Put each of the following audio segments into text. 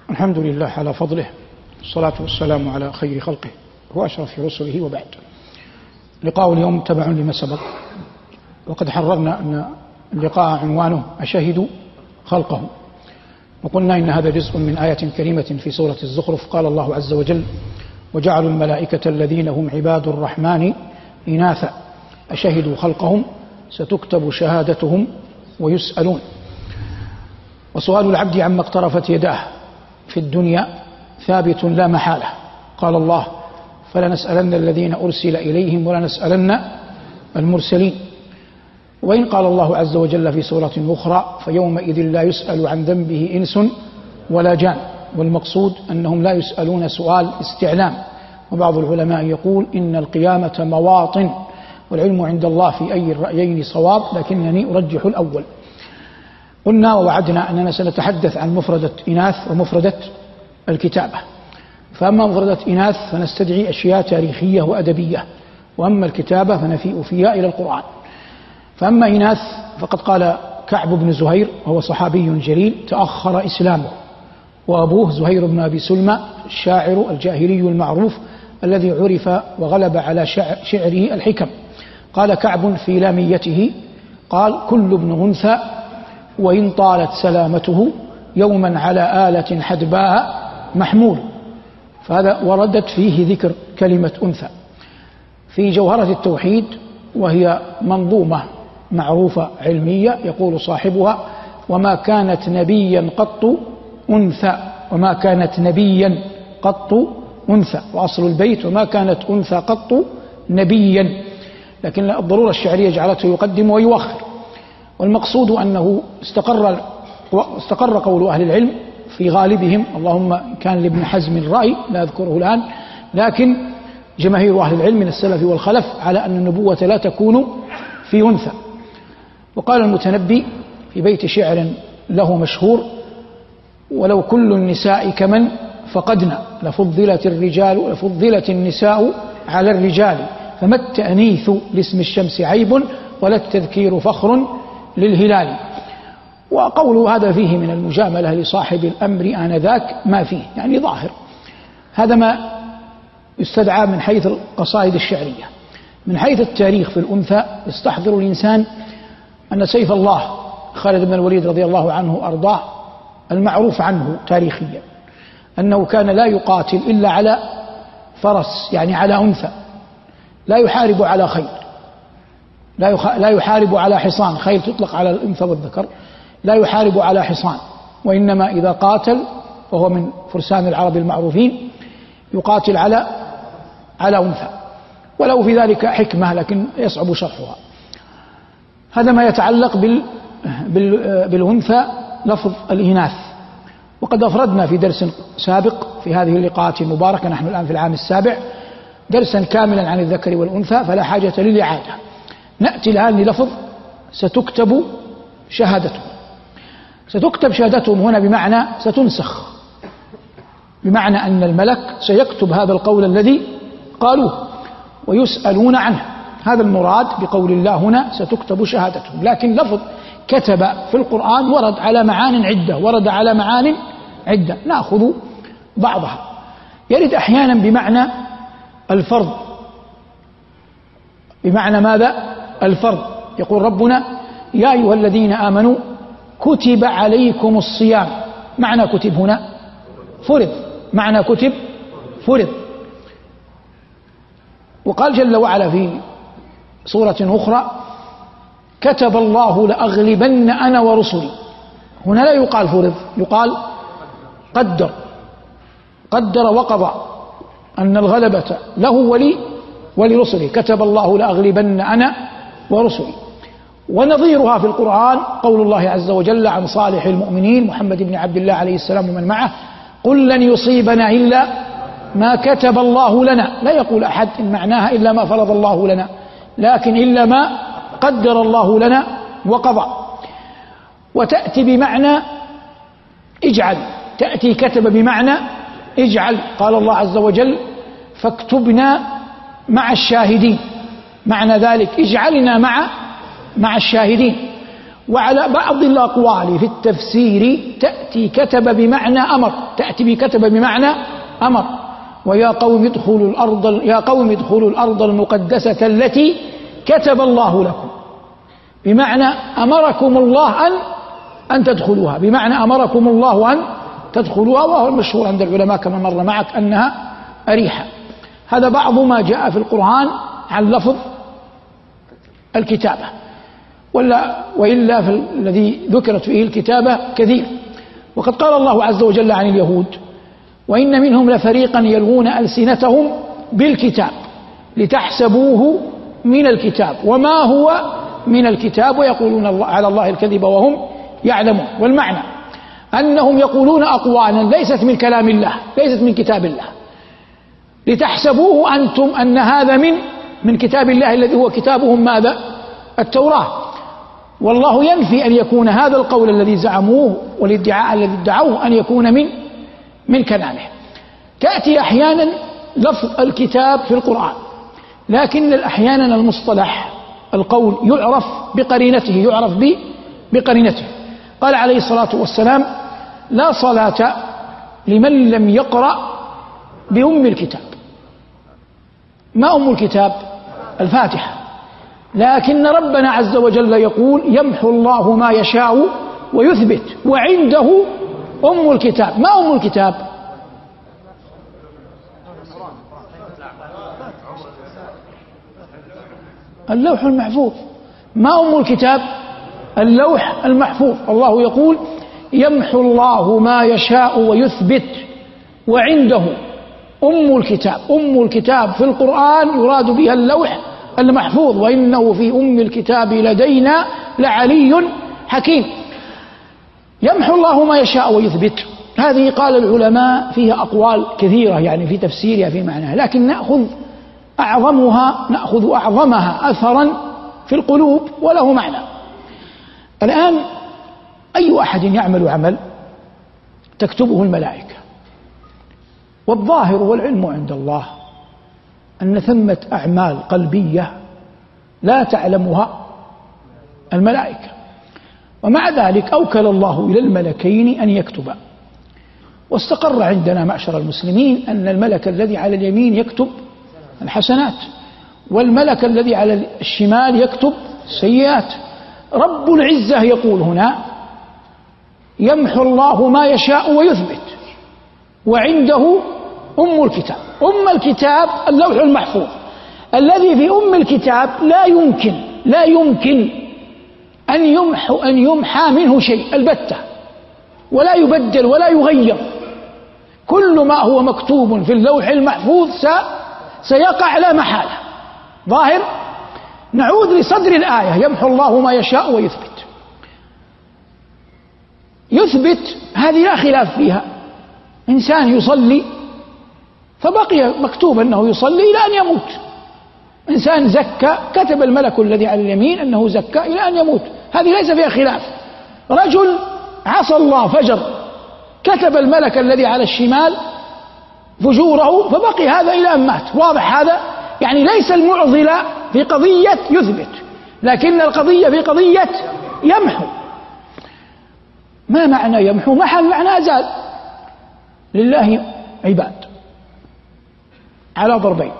الحمد لله على فضله، والصلاة والسلام على خير خلقه وأشرف رسله، وبعد. لقاء اليوم تبع لما سبق، وقد حررنا أن اللقاء عنوانه أشهدوا خلقهم، وقلنا إن هذا جزء من آية كريمة في سورة الزخرف. قال الله عز وجل: وجعلوا الملائكة الذين هم عباد الرحمن إناثا أشهدوا خلقهم ستكتب شهادتهم ويسألون. وسؤال العبد عما اقترفت يداه في الدنيا ثابت لا محالة. قال الله: فلنسألن الذين أرسل إليهم ولنسألن المرسلين. وإن قال الله عز وجل في سورة أخرى: فيومئذ لا يسأل عن ذنبه إنس ولا جان. والمقصود أنهم لا يسألون سؤال استعلام. وبعض العلماء يقول إن القيامة مواطن، والعلم عند الله في أي الرأيين صواب، لكنني أرجح الأول. قلنا ووعدنا أننا سنتحدث عن مفردة إناث ومفردة الكتابة. فأما مفردة إناث فنستدعي أشياء تاريخية وأدبية، وأما الكتابة فنفيء فيها إلى القرآن. فأما إناث فقد قال كعب بن زهير، وهو صحابي جليل تأخر إسلامه، وأبوه زهير بن أبي سلمى الشاعر الجاهلي المعروف الذي عرف وغلب على شعره الحكم. قال كعب في لاميته، قال: كل ابن أنثى وإن طالت سلامته يوما على آلة حدباء محمول. فهذا وردت فيه ذكر كلمة أنثى. في جوهرة التوحيد، وهي منظومة معروفة علمية، يقول صاحبها: وما كانت نبيا قط أنثى، وما كانت نبيا قط أنثى. وأصل البيت: وما كانت أنثى قط نبيا، لكن الضرورة الشعرية جعلته يقدم ويؤخر. والمقصود أنه استقر قول أهل العلم في غالبهم، اللهم كان لابن حزم الرأي لا أذكره الآن، لكن جماهير أهل العلم من السلف والخلف على أن النبوة لا تكون في أنثى. وقال المتنبي في بيت شعر له مشهور: ولو كل النساء كمن فقدنا لفضلت النساء على الرجال، فما التأنيث لاسم الشمس عيب ولا التذكير فخر للهلال. وقول هذا فيه من المجاملة لصاحب الأمر آنذاك ما فيه، يعني ظاهر. هذا ما يستدعى من حيث القصائد الشعرية. من حيث التاريخ في الأنثى يستحضر الإنسان أن سيف الله خالد بن الوليد رضي الله عنه أرضاه المعروف عنه تاريخيا أنه كان لا يقاتل إلا على فرس، يعني على أنثى، لا يحارب على خيل، لا يحارب على حصان. خيل تطلق على الأنثى والذكر، لا يحارب على حصان، وإنما إذا قاتل، وهو من فرسان العرب المعروفين، يقاتل على أنثى. ولو في ذلك حكمة لكن يصعب شرحها. هذا ما يتعلق بالأنثى لفظ الإناث. وقد أفردنا في درس سابق في هذه اللقاءات المباركة، نحن الآن في العام السابع، درسا كاملا عن الذكر والأنثى، فلا حاجة للإعادة. نأتي الآن للفظ ستكتب شهادتهم. ستكتب شهادتهم هنا بمعنى ستنسخ، بمعنى أن الملك سيكتب هذا القول الذي قالوه ويسألون عنه. هذا المراد بقول الله هنا ستكتب شهادتهم. لكن لفظ كتب في القرآن ورد على معان عدة، نأخذ بعضها. يرد أحيانا بمعنى الفرض. بمعنى ماذا؟ الفرض. يقول ربنا: يا أيها الذين آمنوا كتب عليكم الصيام. معنى كتب هنا فرض، معنى كتب فرض. وقال جل وعلا في سورة أخرى: كتب الله لأغلبن أنا ورسلي. هنا لا يقال فرض، يقال قدر وقضى أن الغلبة له ولرسله. كتب الله لأغلبن أنا ورسلي. ونظيرها في القرآن قول الله عز وجل عن صالح المؤمنين محمد بن عبد الله عليه السلام ومن معه: قل لن يصيبنا إلا ما كتب الله لنا. لا يقول أحد إن معناها إلا ما فرض الله لنا، لكن إلا ما قدر الله لنا وقضى. وتأتي بمعنى اجعل، تأتي كتب بمعنى اجعل. قال الله عز وجل: فاكتبنا مع الشاهدين. معنى ذلك اجعلنا مع الشاهدين. وعلى بعض الأقوال في التفسير تأتي كتب بمعنى أمر، تأتي بكتب بمعنى أمر، ويا قوم ادخلوا الأرض المقدسة التي كتب الله لكم، بمعنى أمركم الله أن تدخلوها، بمعنى أمركم الله أن تدخلوها، وهو المشهور عند العلماء كما مر معك أنها أريحة. هذا بعض ما جاء في القرآن عن لفظ الكتابة، وإلا الذي ذكرت فيه الكتابة كثير. وقد قال الله عز وجل عن اليهود: وإن منهم لفريقا يلغون ألسنتهم بالكتاب لتحسبوه من الكتاب وما هو من الكتاب ويقولون على الله الكذب وهم يعلمون. والمعنى أنهم يقولون أقوالا ليست من كلام الله، ليست من كتاب الله، لتحسبوه أنتم أن هذا من كتاب الله الذي هو كتابهم ماذا؟ التوراة. والله ينفي أن يكون هذا القول الذي زعموه والادعاء الذي ادعوه أن يكون من كلامه. تأتي أحيانا لفظ الكتاب في القرآن، لكن أحيانا المصطلح القول يعرف بقرينته. قال عليه الصلاة والسلام: لا صلاة لمن لم يقرأ بأم الكتاب. ما أم الكتاب؟ الفاتحة. لكن ربنا عز وجل يقول: يمحو الله ما يشاء ويثبت وعنده أم الكتاب. ما أم الكتاب؟ اللوح المحفوظ. ما أم الكتاب؟ اللوح المحفوظ. الله يقول: يمحو الله ما يشاء ويثبت وعنده أم الكتاب. أم الكتاب في القرآن يراد بها اللوح المحفوظ، وإنه في أم الكتاب لدينا لعلي حكيم. يمحو الله ما يشاء ويثبت، هذه قال العلماء فيها أقوال كثيرة يعني في تفسيرها في معناها، لكن نأخذ أعظمها أثرا في القلوب وله معنى. الآن أي أحد يعمل عمل تكتبه الملائكة، والظاهر والعلم عند الله أن ثمة أعمال قلبية لا تعلمها الملائكة، ومع ذلك أوكل الله إلى الملكين أن يكتبا. واستقر عندنا معشر المسلمين أن الملك الذي على اليمين يكتب الحسنات، والملك الذي على الشمال يكتب السيئات. رب العزة يقول هنا: يمحو الله ما يشاء ويثبت وعنده أم الكتاب. أم الكتاب اللوح المحفوظ الذي في أم الكتاب لا يمكن أن يمحى منه شيء البتة، ولا يبدل ولا يغير. كل ما هو مكتوب في اللوح المحفوظ سيقع لا محالة. ظاهر. نعود لصدر الآية: يمحو الله ما يشاء ويثبت. يثبت هذه لا خلاف فيها. إنسان يصلي فبقي مكتوب أنه يصلي إلى أن يموت. إنسان زكى كتب الملك الذي على اليمين أنه زكى إلى أن يموت، هذه ليس فيها خلاف. رجل عصى الله فجر كتب الملك الذي على الشمال فجوره فبقي هذا إلى أن مات. واضح هذا؟ يعني ليس المعضلة في قضية يثبت، لكن القضية في قضية يمحو. ما معنى يمحو؟ محل معنى أزال. لله عباد على ضربين: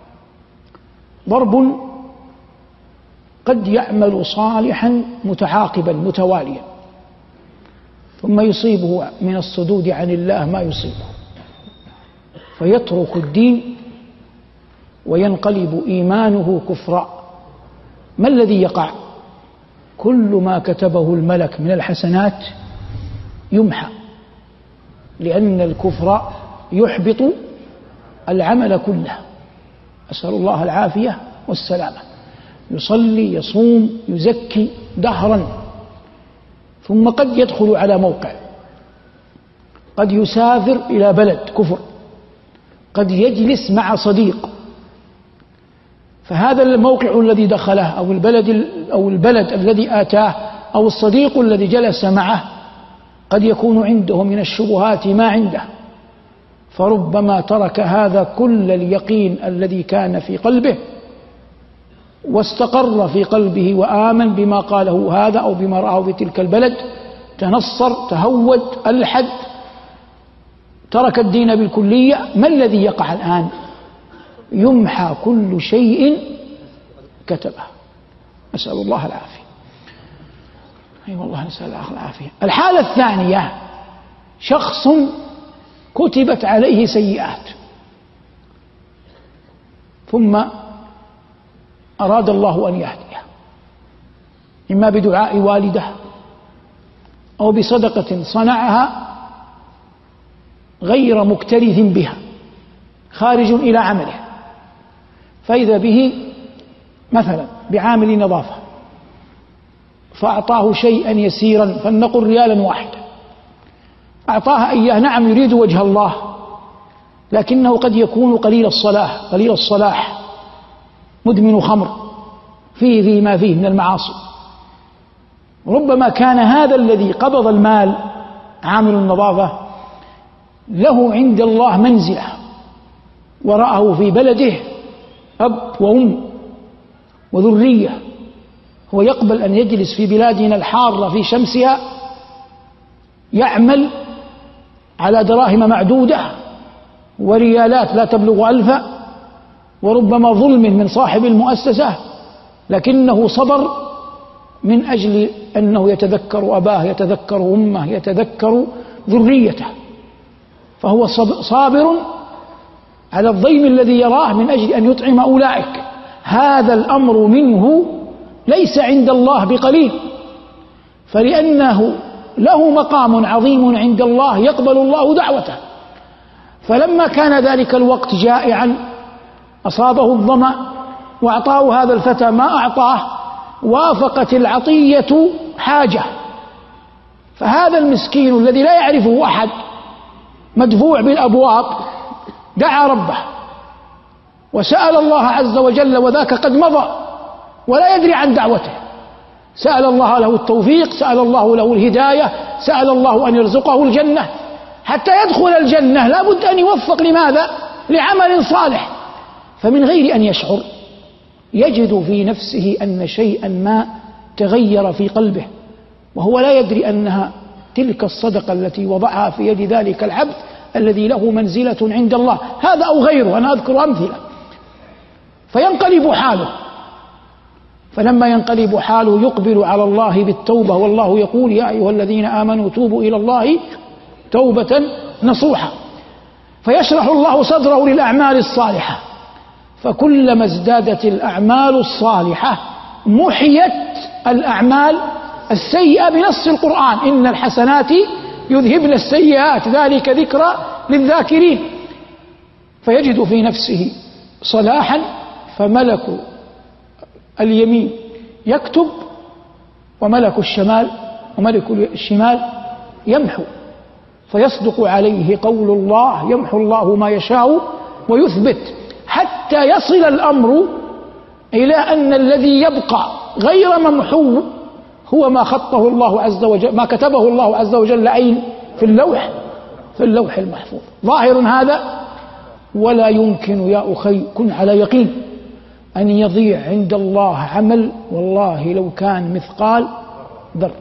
ضرب قد يعمل صالحا متعاقبا متواليا ثم يصيبه من الصدود عن الله ما يصيبه فيترك الدين وينقلب إيمانه كفرا. ما الذي يقع؟ كل ما كتبه الملك من الحسنات يمحى، لأن الكفر يحبط العمل كله. أسأل الله العافية والسلامة. يصلي يصوم يزكي دهرا، ثم قد يدخل على موقع، قد يسافر إلى بلد كفر، قد يجلس مع صديق، فهذا الموقع الذي دخله أو البلد الذي آتاه أو الصديق الذي جلس معه قد يكون عنده من الشبهات ما عنده، فربما ترك هذا كل اليقين الذي كان في قلبه واستقر في قلبه وآمن بما قاله هذا أو بما رآه في تلك البلد، تنصر، تهود، ألحد، ترك الدين بالكلية، ما الذي يقع الآن؟ يمحى كل شيء كتبه. نسأل الله العافية. أي والله نسأل الله العافية. الحالة الثانية شخص كتبت عليه سيئات ثم أراد الله أن يهديه، إما بدعاء والده أو بصدقة صنعها غير مكترث بها، خارج إلى عمله، فإذا به مثلا بعامل نظافة فأعطاه شيئا يسيرا، فلنقل ريالا واحدا، أعطاها إياه، نعم يريد وجه الله، لكنه قد يكون قليل الصلاة، قليل الصلاح، مدمن خمر، فيه ما فيه من المعاصي. ربما كان هذا الذي قبض المال عامل النظافة له عند الله منزلة، ورآه في بلده أب وأم وذرية، هو يقبل أن يجلس في بلادنا الحارة في شمسها يعمل على دراهم معدودة وريالات لا تبلغ 1000، وربما ظلم من صاحب المؤسسة، لكنه صبر من أجل أنه يتذكر أباه، يتذكر أمه، يتذكر ذريته، فهو صابر على الضيم الذي يراه من أجل أن يطعم أولئك. هذا الأمر منه ليس عند الله بقليل، فلأنه له مقام عظيم عند الله يقبل الله دعوته. فلما كان ذلك الوقت جائعا أصابه الظمأ وأعطاه هذا الفتى ما أعطاه، وافقت العطية حاجة، فهذا المسكين الذي لا يعرفه أحد مدفوع بالأبواب دعا ربه وسأل الله عز وجل، وذاك قد مضى ولا يدري عن دعوته، سأل الله له التوفيق، سأل الله له الهداية، سأل الله أن يرزقه الجنة. حتى يدخل الجنة لا بد أن يوفق، لماذا؟ لعمل صالح. فمن غير أن يشعر يجد في نفسه أن شيئا ما تغير في قلبه، وهو لا يدري أنها تلك الصدقة التي وضعها في يد ذلك العبد الذي له منزلة عند الله، هذا أو غيره، أنا أذكر أمثلة. فينقلب حاله، فلما ينقلب حاله يقبل على الله بالتوبة، والله يقول يا أيها الذين آمنوا توبوا إلى الله توبة نصوحا، فيشرح الله صدره للأعمال الصالحة، فكلما ازدادت الأعمال الصالحة محيت الأعمال السيئة بنص القرآن: إن الحسنات يذهبن السيئات ذلك ذكرى للذاكرين. فيجد في نفسه صلاحا، فملك اليمين يكتب وملك الشمال يمحو، فيصدق عليه قول الله: يمحو الله ما يشاء ويثبت، حتى يصل الأمر إلى أن الذي يبقى غير ممحو هو ما خطه الله عز وجل، ما كتبه الله عز وجل أين؟ في اللوح المحفوظ. ظاهر هذا، ولا يمكن يا أخي، كن على يقين أن يضيع عند الله عمل والله لو كان مثقال ذرة.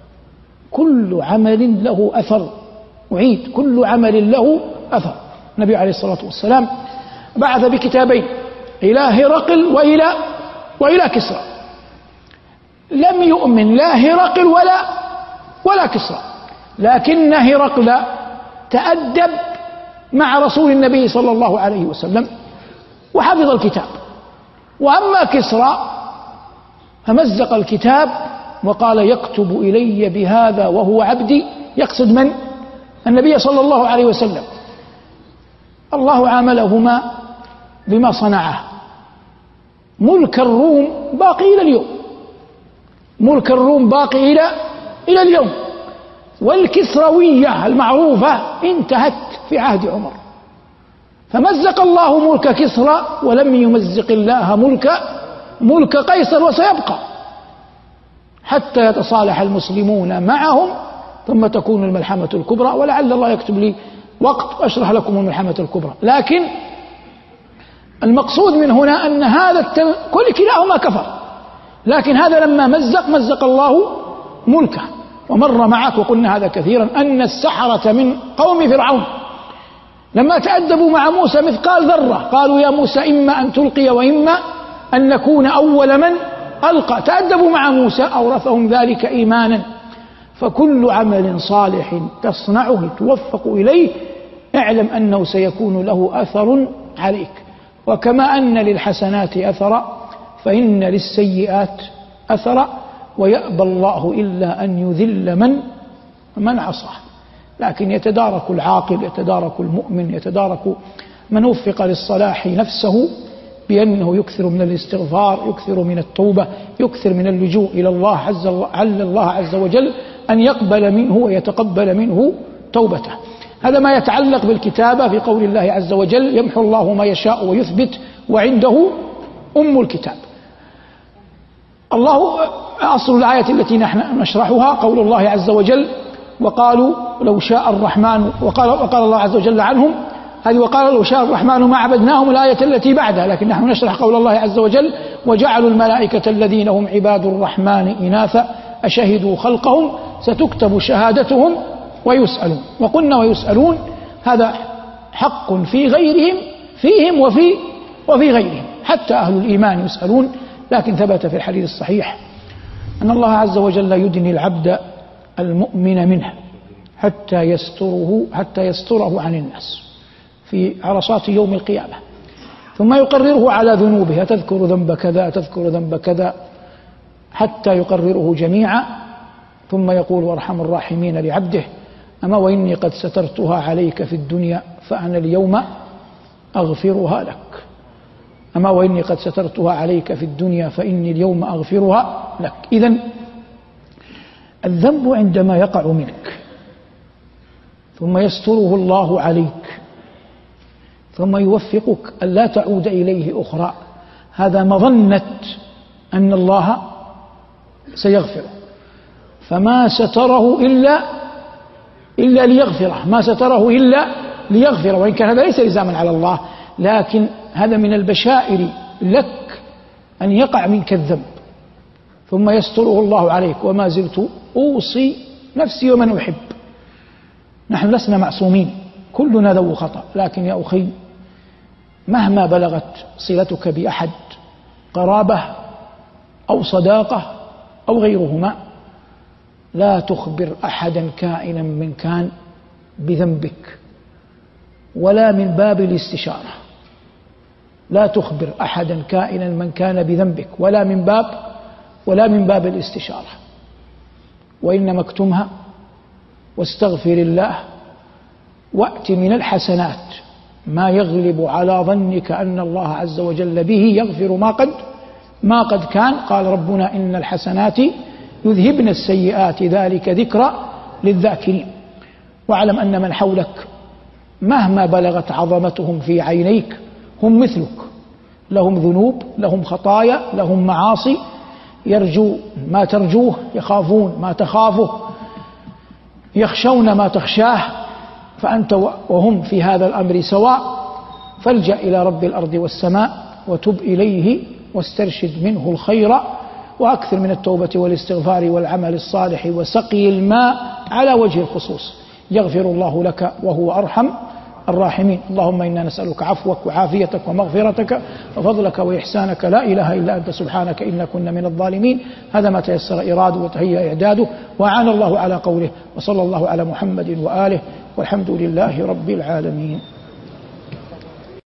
كل عمل له أثر، أعيد، كل عمل له أثر. النبي عليه الصلاة والسلام بعث بكتابين إلى هرقل وإلى كسرى. لم يؤمن لا هرقل ولا كسرى، لكن هرقل تأدب مع رسول النبي صلى الله عليه وسلم وحفظ الكتاب، وأما كسرى فمزق الكتاب وقال: يكتب إلي بهذا وهو عبدي، يقصد من؟ النبي صلى الله عليه وسلم. الله عاملهما بما صنعه. ملك الروم باقي إلى اليوم، ملك الروم باقي إلى اليوم، والكسروية المعروفة انتهت في عهد عمر. فمزق الله ملك كسرى ولم يمزق الله ملك قيصر، وسيبقى حتى يتصالح المسلمون معهم ثم تكون الملحمة الكبرى. ولعل الله يكتب لي وقت أشرح لكم الملحمة الكبرى. لكن المقصود من هنا أن هذا كل كلاهما كفر، لكن هذا لما مزق الله ملكه. ومر معك وقلنا هذا كثيرا أن السحرة من قوم فرعون لما تأدبوا مع موسى مثقال ذرة قالوا يا موسى إما أن تلقي وإما أن نكون أول من ألقى. تأدبوا مع موسى أورثهم ذلك إيمانا. فكل عمل صالح تصنعه توفق إليه اعلم أنه سيكون له أثر عليك. وكما أن للحسنات أثرا فإن للسيئات أثرا، ويأبى الله إلا أن يذل من عصاه. لكن يتدارك العاقل، يتدارك المؤمن، يتدارك من وفق للصلاح نفسه بأنه يكثر من الاستغفار، يكثر من التوبة، يكثر من اللجوء إلى الله عز وجل أن يقبل منه ويتقبل منه توبته. هذا ما يتعلق بالكتابة في قول الله عز وجل يمحو الله ما يشاء ويثبت وعنده أم الكتاب. الله أصل الآية التي نحن نشرحها قول الله عز وجل وقالوا لو شاء الرحمن، وقال الله عز وجل عنهم هذه وقال لو شاء الرحمن ما عبدناهم الآية التي بعدها، لكن نحن نشرح قول الله عز وجل وجعلوا الملائكة الذين هم عباد الرحمن إناثا أشهدوا خلقهم ستكتب شهادتهم ويسألون. وقلنا ويسألون هذا حق في غيرهم فيهم وفي غيرهم، حتى أهل الإيمان يسألون. لكن ثبت في الحديث الصحيح أن الله عز وجل يدني العبد المؤمن منه حتى يستره عن الناس في عرصات يوم القيامة، ثم يقرره على ذنوبه تذكر ذنب كذا تذكر ذنب كذا حتى يقرره جميعا، ثم يقول وارحم الراحمين لعبده أما وإني قد سترتها عليك في الدنيا فأنا اليوم أغفرها لك. أما وإني قد سترتها عليك في الدنيا فإني اليوم أغفرها لك. إذن الذنب عندما يقع منك ثم يستره الله عليك ثم يوفقك أن لا تعود إليه أخرى، هذا مظنة أن الله سيغفره. فما ستره إلا ليغفره، ما ستره إلا ليغفره، وإن كان هذا ليس لزاما على الله، لكن هذا من البشائر لك أن يقع منك الذنب ثم يستره الله عليك. وما زلت أوصي نفسي ومن أحب، نحن لسنا معصومين، كلنا ذو خطأ، لكن يا أخي مهما بلغت صلتك بأحد قرابة أو صداقة أو غيرهما لا تخبر أحدا كائنا من كان بذنبك ولا من باب الاستشارة، لا تخبر أحدا كائنا من كان بذنبك ولا من باب الاستشارة، وإنما اكتمها واستغفر الله وأت من الحسنات ما يغلب على ظنك أن الله عز وجل به يغفر ما قد كان. قال ربنا إن الحسنات يذهبن السيئات ذلك ذكرى للذاكرين. واعلم أن من حولك مهما بلغت عظمتهم في عينيك هم مثلك، لهم ذنوب، لهم خطايا، لهم معاصي، يرجو ما ترجوه، يخافون ما تخافه، يخشون ما تخشاه، فأنت وهم في هذا الأمر سواء. فالجأ إلى رب الأرض والسماء وتب إليه واسترشد منه الخير، وأكثر من التوبة والاستغفار والعمل الصالح وسقي الماء على وجه الخصوص، يغفر الله لك وهو أرحم الراحمين. اللهم إنا نسألك عفوك وعافيتك ومغفرتك وفضلك وإحسانك، لا إله إلا أنت سبحانك إنا كنا من الظالمين. هذا ما تيسر إراده وتهيأ إعداده، وأعان الله على قوله. وصلى الله على محمد وآله، والحمد لله رب العالمين.